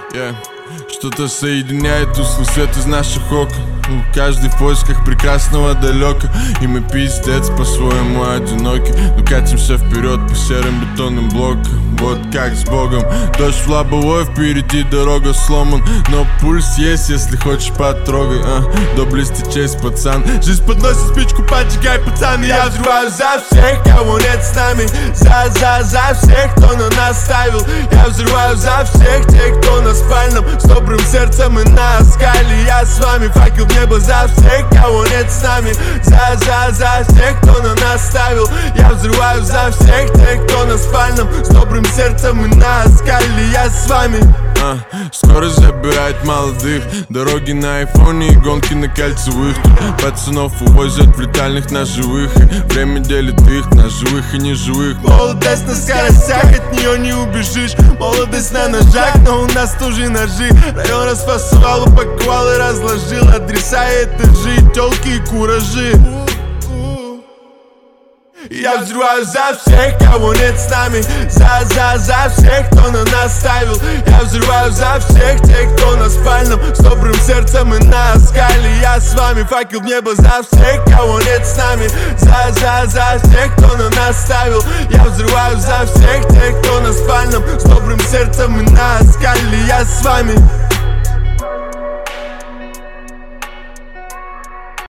Что-то соединяет тусклый свет из наших окон. Каждый в поисках прекрасного далека. И мы пиздец по-своему одиноки, но катимся вперед по серым бетонным блокам. Вот как с Богом. Дождь в лобовой, впереди дорога сломан, но пульс есть, если хочешь потрогай. Доблести честь, пацан. Жизнь подносит спичку, поджигай, пацан. И я взрываю за всех, кого нет с нами. За всех, кто на нас ставил. Я взрываю за всех тех, кто на спальном, с добрым сердцем и на оскале. Я с вами, факел в небо за всех, кого нет с нами. За всех, кто на нас ставил. Я взрываю за всех тех, кто на спальном, с добрым сердцем и на оскале. Я с вами. Скорость забирает молодых, дороги на айфоне и гонки на кольцевых. Тут пацанов увозят в летальных на живых, и время делит их на живых и неживых. Молодость на скоростях, от нее не убежишь. Молодость на ножах, но у нас тоже ножи. Район расфасовал, упаковал и разложил адреса, этажи, тёлки и куражи. Я взрываю за всех, кого нет с нами. За всех, кто на нас ставил. Я взрываю за всех тех, кто на спальном, с добрым сердцем и на оскале. Я с вами, факел в небо за всех, кого нет с нами. За всех, кто на нас ставил. Я взрываю за всех тех, кто на спальном, с добрым сердцем и на оскале. Я с вами.